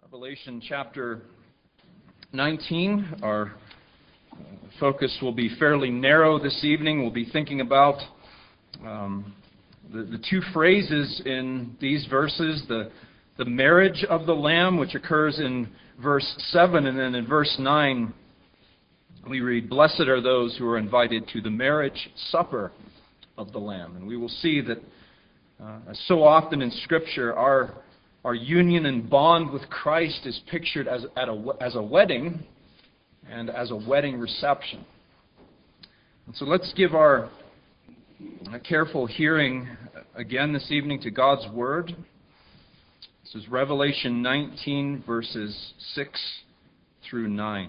Revelation chapter 19. Our focus will be fairly narrow this evening. We'll be thinking about the two phrases in these verses, the marriage of the Lamb, which occurs in verse 7, and then in verse 9 we read, "Blessed are those who are invited to the marriage supper of the Lamb." And we will see that as so often in Scripture, our union and bond with Christ is pictured as a wedding and as a wedding reception. And so let's give our careful hearing again this evening to God's Word. This is Revelation 19, verses 6 through 9.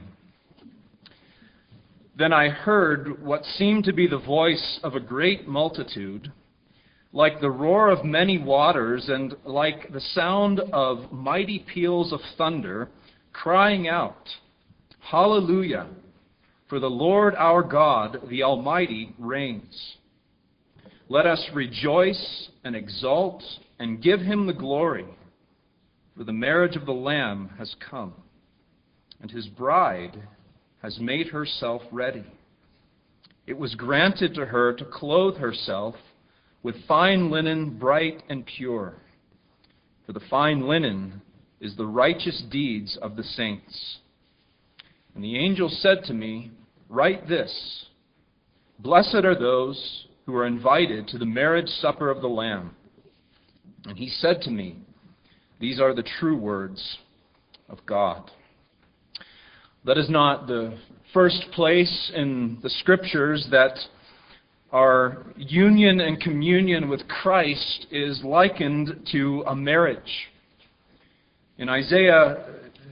"Then I heard what seemed to be the voice of a great multitude, like the roar of many waters, and like the sound of mighty peals of thunder, crying out, 'Hallelujah! For the Lord our God, the Almighty, reigns. Let us rejoice and exult and give Him the glory, for the marriage of the Lamb has come, and His bride has made herself ready. It was granted to her to clothe herself with fine linen, bright and pure. For the fine linen is the righteous deeds of the saints.' And the angel said to me, 'Write this: Blessed are those who are invited to the marriage supper of the Lamb.' And he said to me, 'These are the true words of God.'" That is not the first place in the Scriptures that our union and communion with Christ is likened to a marriage. In Isaiah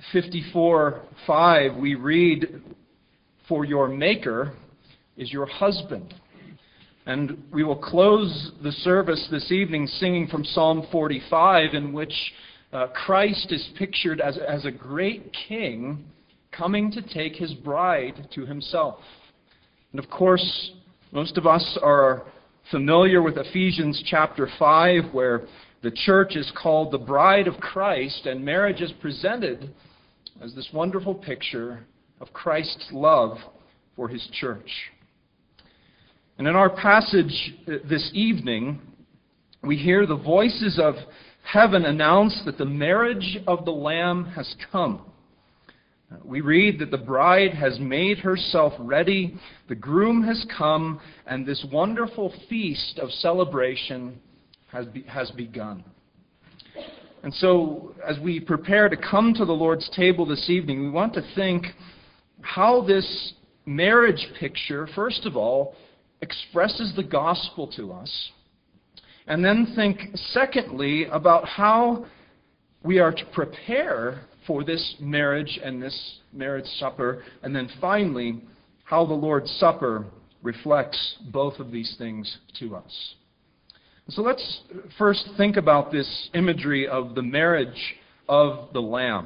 54:5, we read, "For your Maker is your husband." And we will close the service this evening singing from Psalm 45, in which Christ is pictured as a great king coming to take his bride to himself. And of course, most of us are familiar with Ephesians chapter 5, where the church is called the bride of Christ, and marriage is presented as this wonderful picture of Christ's love for His church. And in our passage this evening, we hear the voices of heaven announce that the marriage of the Lamb has come. We read that the bride has made herself ready, the groom has come, and this wonderful feast of celebration has begun. And so, as we prepare to come to the Lord's table this evening, we want to think how this marriage picture, first of all, expresses the gospel to us, and then think, secondly, about how we are to prepare for this marriage and this marriage supper, and then finally, how the Lord's Supper reflects both of these things to us. So let's first think about this imagery of the marriage of the Lamb.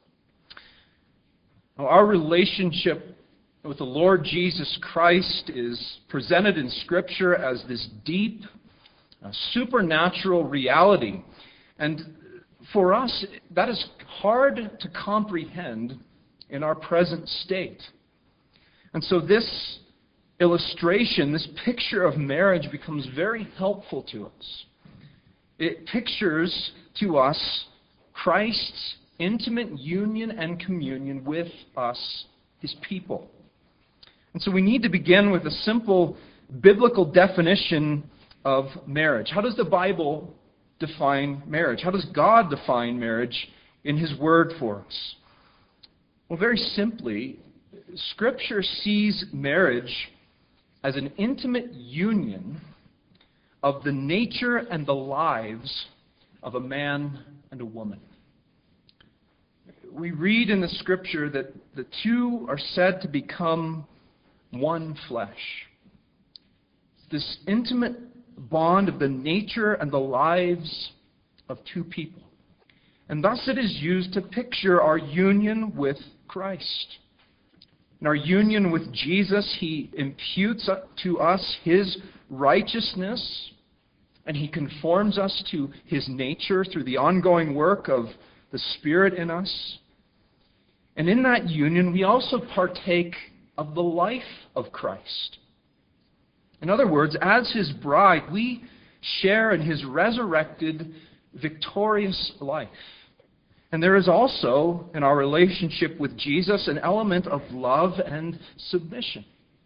Our relationship with the Lord Jesus Christ is presented in Scripture as this deep, supernatural reality. And for us, that is hard to comprehend in our present state. And so this illustration, this picture of marriage, becomes very helpful to us. It pictures to us Christ's intimate union and communion with us, His people. And so we need to begin with a simple biblical definition of marriage. How does the Bible define marriage? How does God define marriage in His Word for us? Well, very simply, Scripture sees marriage as an intimate union of the nature and the lives of a man and a woman. We read in the Scripture that the two are said to become one flesh. This intimate bond of the nature and the lives of two people. And thus it is used to picture our union with Christ. In our union with Jesus, He imputes to us His righteousness, and He conforms us to His nature through the ongoing work of the Spirit in us. And in that union, we also partake of the life of Christ. In other words, as His bride, we share in His resurrected, victorious life. And there is also, in our relationship with Jesus, an element of love and submission.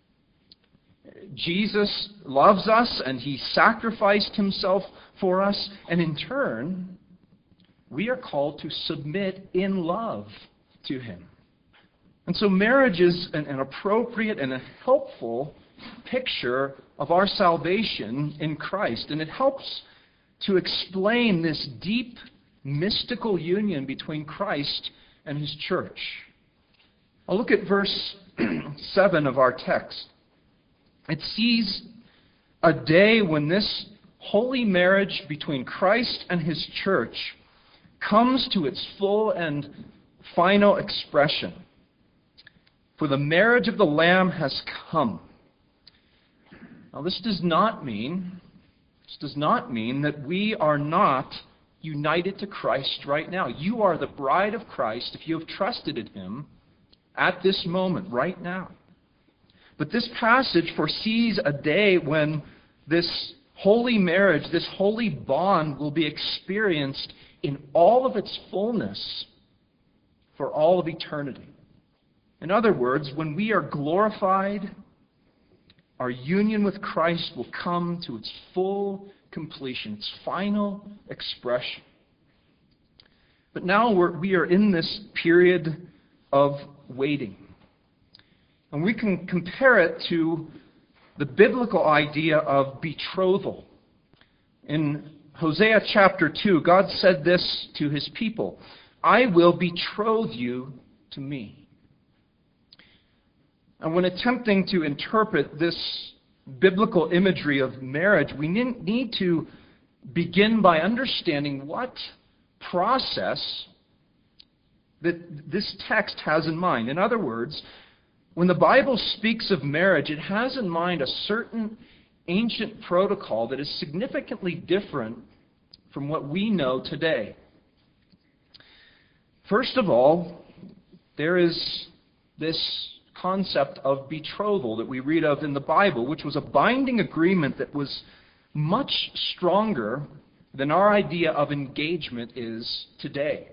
Jesus loves us, and He sacrificed Himself for us, and in turn, we are called to submit in love to Him. And so marriage is an appropriate and a helpful picture of our salvation in Christ, and it helps to explain this deep mystical union between Christ and His church. I'll look at verse 7 of our text. It sees a day when this holy marriage between Christ and His church comes to its full and final expression. For the marriage of the Lamb has come. Now this does not mean that we are not united to Christ right now. You are the bride of Christ if you have trusted in Him at this moment, right now. But this passage foresees a day when this holy marriage, this holy bond will be experienced in all of its fullness for all of eternity. In other words, when we are glorified, our union with Christ will come to its full completion, its final expression. But now we are in this period of waiting. And we can compare it to the biblical idea of betrothal. In Hosea chapter 2, God said this to His people, "I will betroth you to me." And when attempting to interpret this biblical imagery of marriage, we need to begin by understanding what process that this text has in mind. In other words, when the Bible speaks of marriage, it has in mind a certain ancient protocol that is significantly different from what we know today. First of all, there is this concept of betrothal that we read of in the Bible, which was a binding agreement that was much stronger than our idea of engagement is today.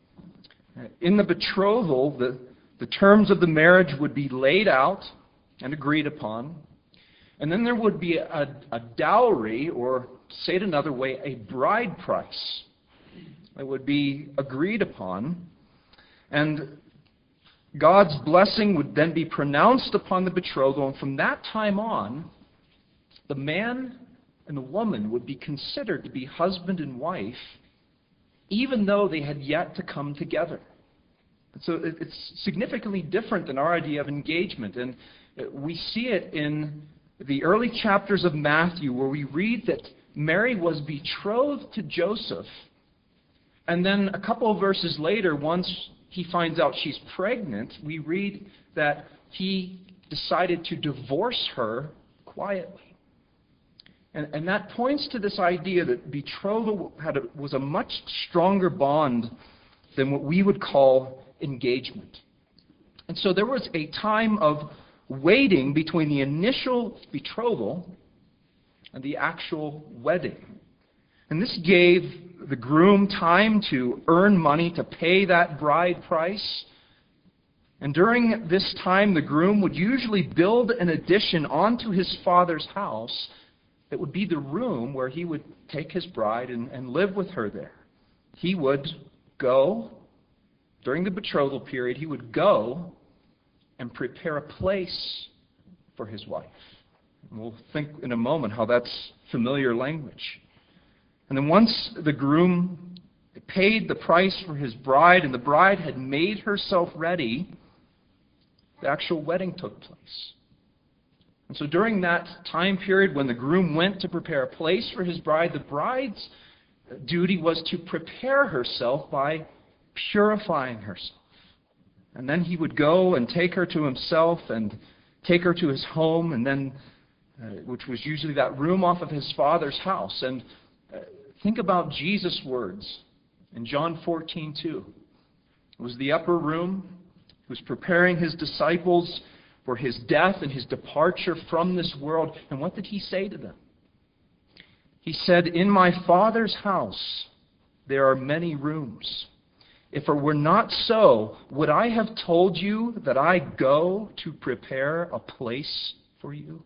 In the betrothal, the terms of the marriage would be laid out and agreed upon, and then there would be a dowry, or say it another way, a bride price that would be agreed upon, and God's blessing would then be pronounced upon the betrothal, and from that time on, the man and the woman would be considered to be husband and wife, even though they had yet to come together. So it's significantly different than our idea of engagement, and we see it in the early chapters of Matthew, where we read that Mary was betrothed to Joseph, and then a couple of verses later, once he finds out she's pregnant, we read that he decided to divorce her quietly. And that points to this idea that betrothal was a much stronger bond than what we would call engagement. And so there was a time of waiting between the initial betrothal and the actual wedding. And this gave the groom time to earn money to pay that bride price. And during this time, the groom would usually build an addition onto his father's house that would be the room where he would take his bride and live with her there. He would go, during the betrothal period, he would go and prepare a place for his wife. And we'll think in a moment how that's familiar language. And then once the groom paid the price for his bride and the bride had made herself ready, the actual wedding took place. And so during that time period when the groom went to prepare a place for his bride, the bride's duty was to prepare herself by purifying herself. And then he would go and take her to himself and take her to his home, and then, which was usually that room off of his father's house. And think about Jesus' words In John 14:2, it was the upper room. He was preparing his disciples for his death and his departure from this world. And what did he say to them? He said, "In my Father's house there are many rooms. If it were not so, would I have told you that I go to prepare a place for you?"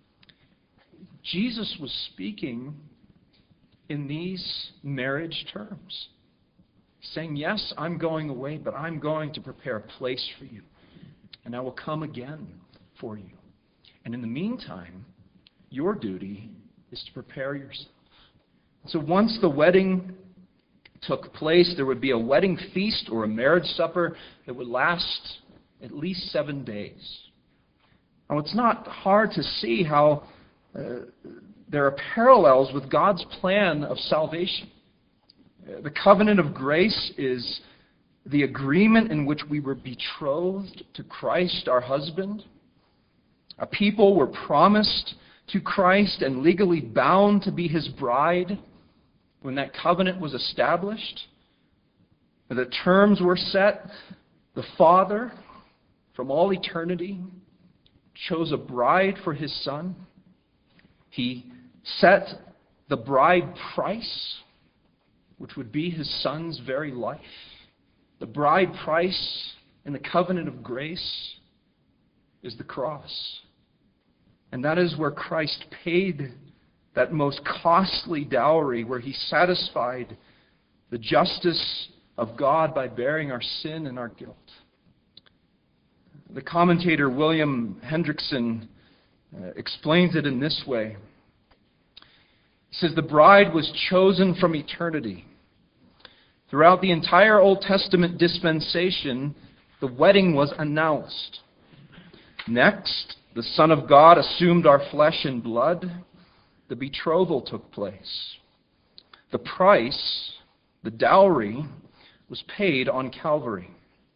Jesus was speaking in these marriage terms, saying, yes, I'm going away, but I'm going to prepare a place for you, and I will come again for you. And in the meantime, your duty is to prepare yourself. So once the wedding took place, there would be a wedding feast or a marriage supper that would last at least 7 days. Now, it's not hard to see how there are parallels with God's plan of salvation. The covenant of grace is the agreement in which we were betrothed to Christ, our husband. A people were promised to Christ and legally bound to be his bride when that covenant was established. The terms were set. The Father, from all eternity, chose a bride for his Son. He set the bride price, which would be his Son's very life. The bride price in the covenant of grace is the cross. And that is where Christ paid that most costly dowry, where he satisfied the justice of God by bearing our sin and our guilt. The commentator William Hendrickson explains it in this way. He says, the bride was chosen from eternity. Throughout the entire Old Testament dispensation, the wedding was announced. Next, the Son of God assumed our flesh and blood. The betrothal took place. The price, the dowry, was paid on Calvary.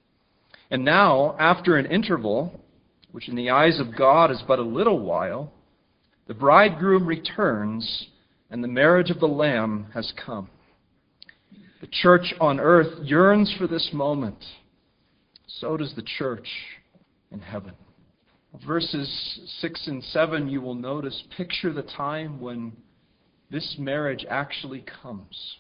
And now, after an interval, which in the eyes of God is but a little while, the bridegroom returns and the marriage of the Lamb has come. The church on earth yearns for this moment. So does the church in heaven. Verses 6 and 7, you will notice, picture the time when this marriage actually comes.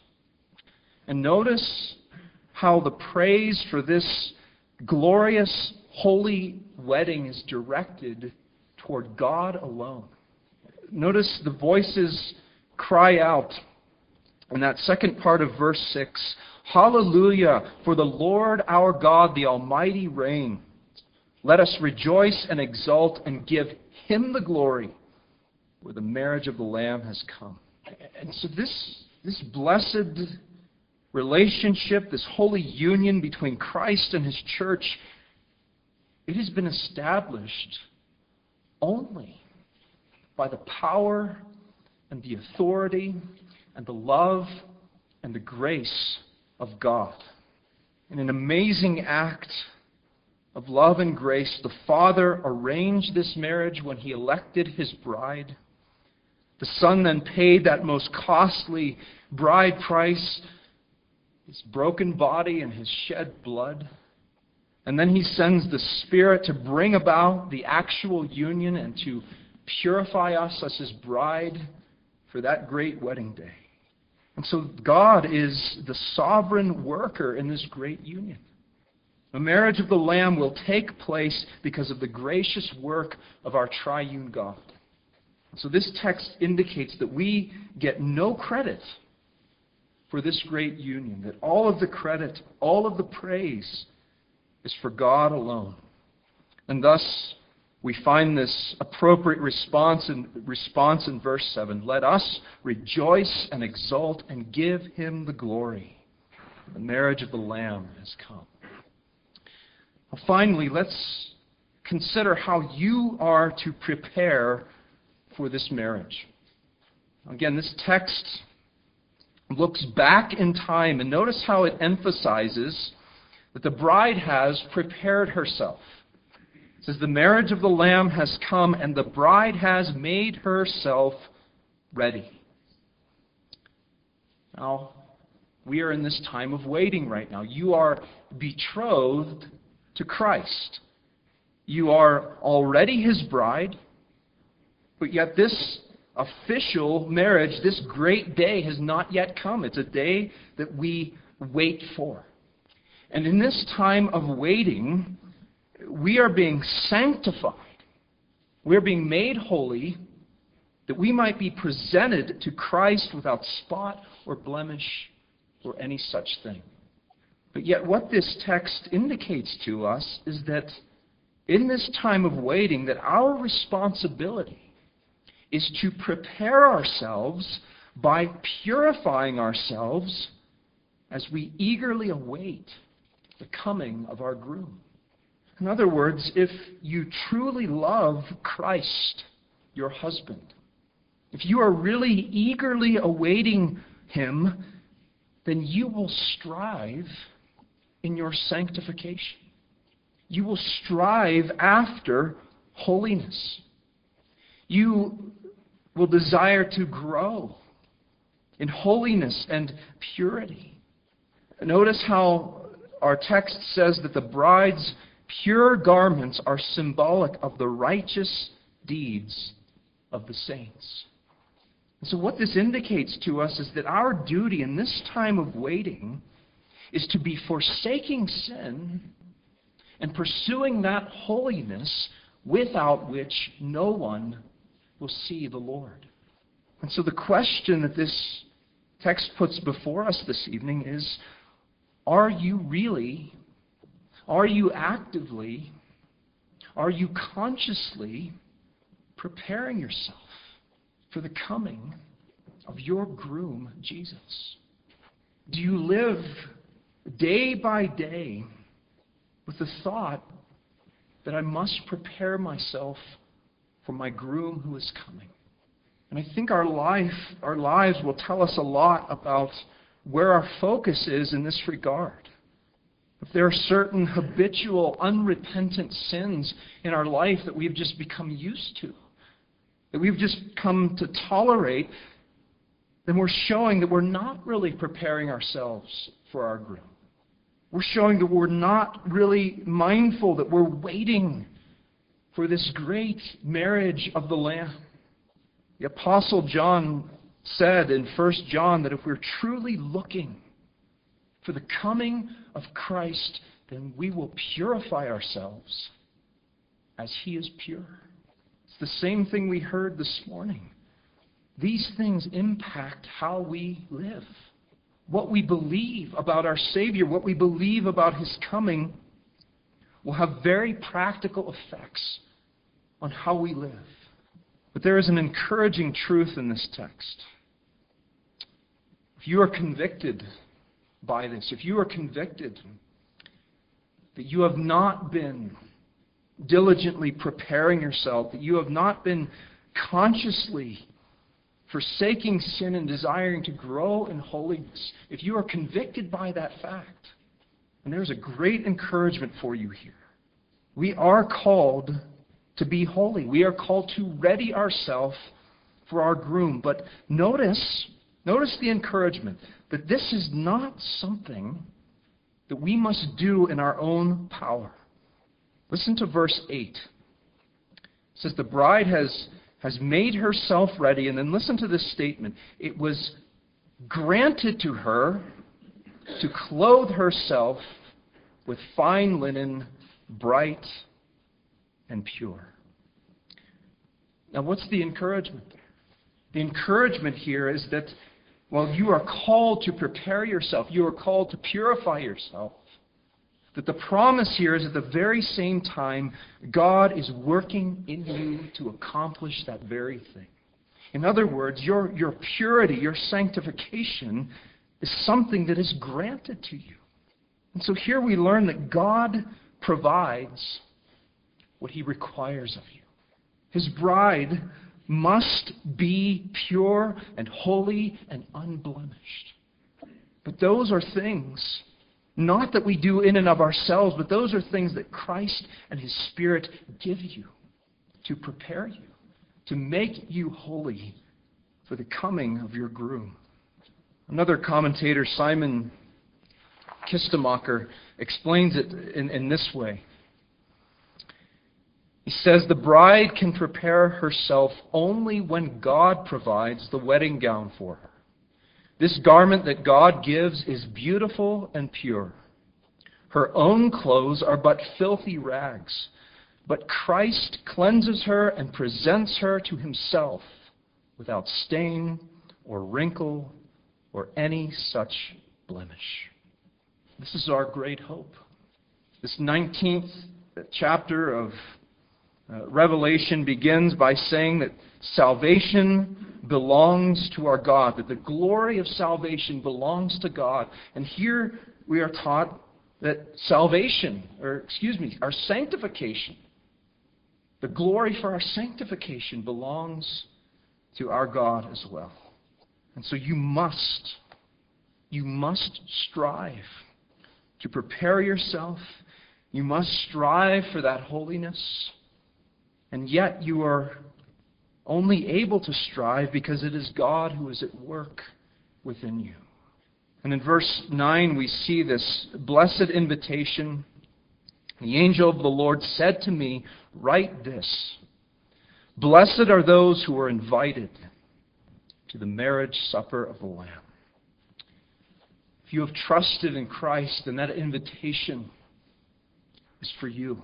And notice how the praise for this glorious, holy wedding is directed toward God alone. Notice the voices cry out in that second part of verse 6, "Hallelujah, for the Lord our God, the Almighty reigns. Let us rejoice and exult and give him the glory, where the marriage of the Lamb has come." And so this blessed relationship, this holy union between Christ and his church, it has been established only by the power and the authority and the love and the grace of God. In an amazing act of love and grace, the Father arranged this marriage when he elected his bride. The Son then paid that most costly bride price, his broken body and his shed blood. And then he sends the Spirit to bring about the actual union and to purify us as his bride for that great wedding day. And so God is the sovereign worker in this great union. The marriage of the Lamb will take place because of the gracious work of our triune God. So this text indicates that we get no credit for this great union, that all of the credit, all of the praise is for God alone. And thus, we find this appropriate response in verse 7. Let us rejoice and exult and give him the glory. The marriage of the Lamb has come. Well, finally, let's consider how you are to prepare for this marriage. Again, this text looks back in time, and notice how it emphasizes that the bride has prepared herself. It says, the marriage of the Lamb has come, and the bride has made herself ready. Now, We are in this time of waiting right now. You are betrothed to Christ. You are already His bride, but yet this official marriage, this great day has not yet come. It's a day that we wait for. And in this time of waiting, we are being sanctified. We are being made holy that we might be presented to Christ without spot or blemish or any such thing. But yet what this text indicates to us is that in this time of waiting, that our responsibility is to prepare ourselves by purifying ourselves as we eagerly await the coming of our groom. In other words, if you truly love Christ, your husband, if you are really eagerly awaiting Him, then you will strive in your sanctification. You will strive after holiness. You will desire to grow in holiness and purity. Notice how our text says that the bride's pure garments are symbolic of the righteous deeds of the saints. And so what this indicates to us is that our duty in this time of waiting is to be forsaking sin and pursuing that holiness without which no one will see the Lord. And so the question that this text puts before us this evening is, are you actively, are you consciously preparing yourself for the coming of your groom, Jesus? Do you live day by day with the thought that I must prepare myself for my groom who is coming? And I think our lives will tell us a lot about where our focus is in this regard. If there are certain habitual, unrepentant sins in our life that we've just become used to, that we've just come to tolerate, then we're showing that we're not really preparing ourselves for our groom. We're showing that we're not really mindful that we're waiting for this great marriage of the Lamb. The Apostle John said in 1 John that if we're truly looking for the coming of Christ, then we will purify ourselves as He is pure. It's the same thing we heard this morning. These things impact how we live. What we believe about our Savior, what we believe about His coming, will have very practical effects on how we live. But there is an encouraging truth in this text. If you are convicted by this, if you are convicted that you have not been diligently preparing yourself, that you have not been consciously forsaking sin and desiring to grow in holiness, if you are convicted by that fact, and there's a great encouragement for you here. We are called to be holy. We are called to ready ourselves for our groom. But notice the encouragement that this is not something that we must do in our own power. Listen to verse 8. It says the bride has made herself ready, and then listen to this statement. It was granted to her to clothe herself with fine linen, bright and pure. Now, what's the encouragement? The encouragement here is that while you are called to prepare yourself, you are called to purify yourself, that the promise here is at the very same time, God is working in you to accomplish that very thing. In other words, your purity, your sanctification is something that is granted to you. And so here we learn that God provides what He requires of you. His bride must be pure and holy and unblemished. But those are things, not that we do in and of ourselves, but those are things that Christ and His Spirit give you to prepare you, to make you holy for the coming of your groom. Another commentator, Simon Kistemacher, explains it in this way. He says, the bride can prepare herself only when God provides the wedding gown for her. This garment that God gives is beautiful and pure. Her own clothes are but filthy rags, but Christ cleanses her and presents her to himself without stain or wrinkle or any such blemish. This is our great hope. This 19th chapter of Revelation begins by saying that salvation belongs to our God, that the glory of salvation belongs to God. And here we are taught that our sanctification, the glory for our sanctification belongs to our God as well. And so you must strive to prepare yourself. You must strive for that holiness. And yet you are only able to strive because it is God who is at work within you. And in verse 9 we see this blessed invitation. The angel of the Lord said to me, write this, blessed are those who are invited to the marriage supper of the Lamb. If you have trusted in Christ, then that invitation is for you.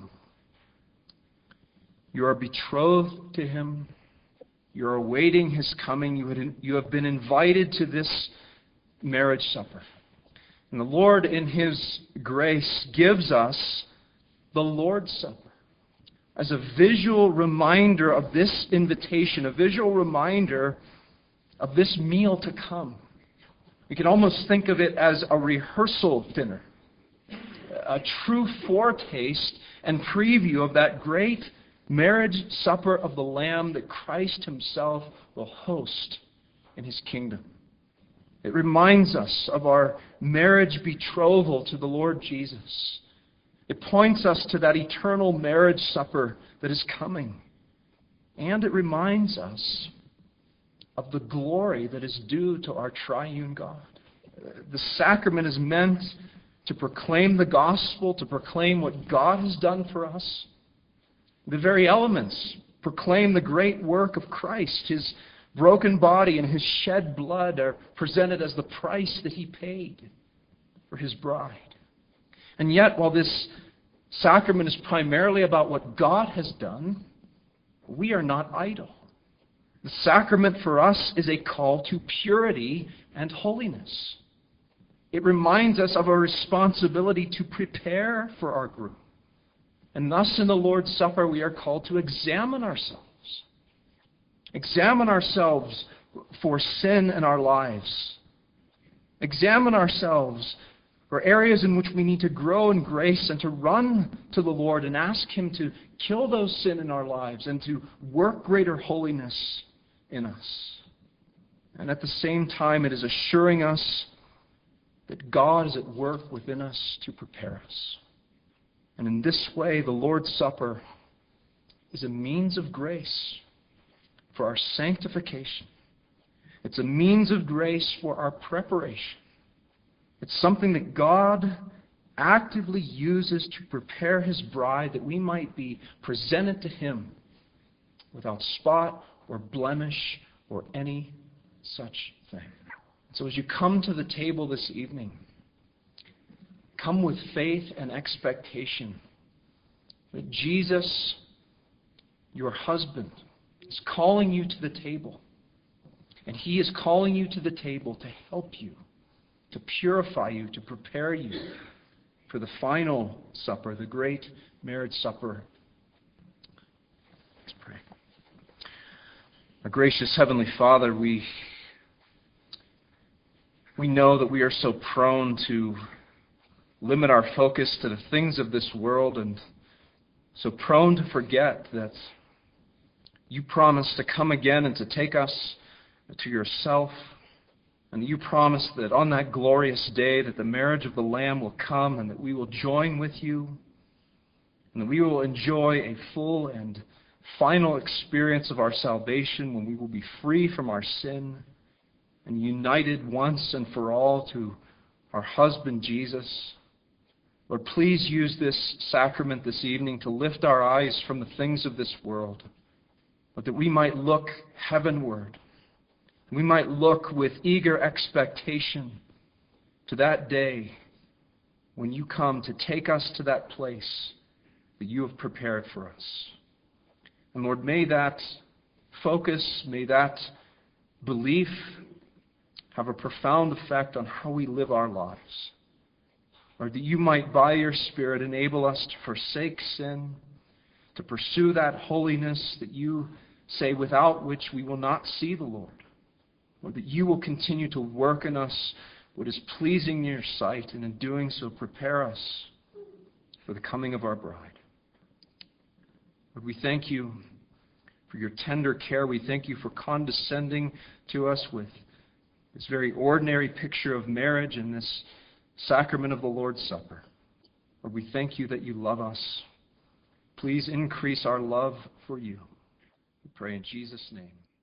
You are betrothed to Him. You are awaiting His coming. You have been invited to this marriage supper. And the Lord, in His grace, gives us the Lord's Supper as a visual reminder of this invitation, a visual reminder of this meal to come. We can almost think of it as a rehearsal dinner, a true foretaste and preview of that great marriage supper of the Lamb that Christ Himself will host in His kingdom. It reminds us of our marriage betrothal to the Lord Jesus. It points us to that eternal marriage supper that is coming. And it reminds us of the glory that is due to our triune God. The sacrament is meant to proclaim the gospel, to proclaim what God has done for us. The very elements proclaim the great work of Christ. His broken body and His shed blood are presented as the price that He paid for His bride. And yet, while this sacrament is primarily about what God has done, we are not idle. The sacrament for us is a call to purity and holiness. It reminds us of our responsibility to prepare for our groom. And thus in the Lord's Supper we are called to examine ourselves. Examine ourselves for sin in our lives. Examine ourselves for areas in which we need to grow in grace and to run to the Lord and ask Him to kill those sin in our lives and to work greater holiness in us. And at the same time, it is assuring us that God is at work within us to prepare us. And in this way, the Lord's Supper is a means of grace for our sanctification. It's a means of grace for our preparation. It's something that God actively uses to prepare His bride that we might be presented to Him without spot or blemish or any such thing. So as you come to the table this evening, come with faith and expectation that Jesus, your husband, is calling you to the table. And He is calling you to the table to help you, to purify you, to prepare you for the final supper, the great marriage supper. Let's pray. Our gracious Heavenly Father, we know that we are so prone to limit our focus to the things of this world and so prone to forget that You promise to come again and to take us to Yourself. And You promise that on that glorious day that the marriage of the Lamb will come and that we will join with You and that we will enjoy a full and final experience of our salvation when we will be free from our sin and united once and for all to our husband Jesus. Lord, please use this sacrament this evening to lift our eyes from the things of this world, but that we might look heavenward. We might look with eager expectation to that day when you come to take us to that place that you have prepared for us. And Lord, may that focus, may that belief have a profound effect on how we live our lives. Lord, that you might, by your Spirit, enable us to forsake sin, to pursue that holiness that you say without which we will not see the Lord. Lord, that you will continue to work in us what is pleasing in your sight, and in doing so prepare us for the coming of our bride. Lord, we thank you for your tender care. We thank you for condescending to us with this very ordinary picture of marriage and this sacrament of the Lord's Supper. Lord, we thank you that you love us. Please increase our love for you. We pray in Jesus' name.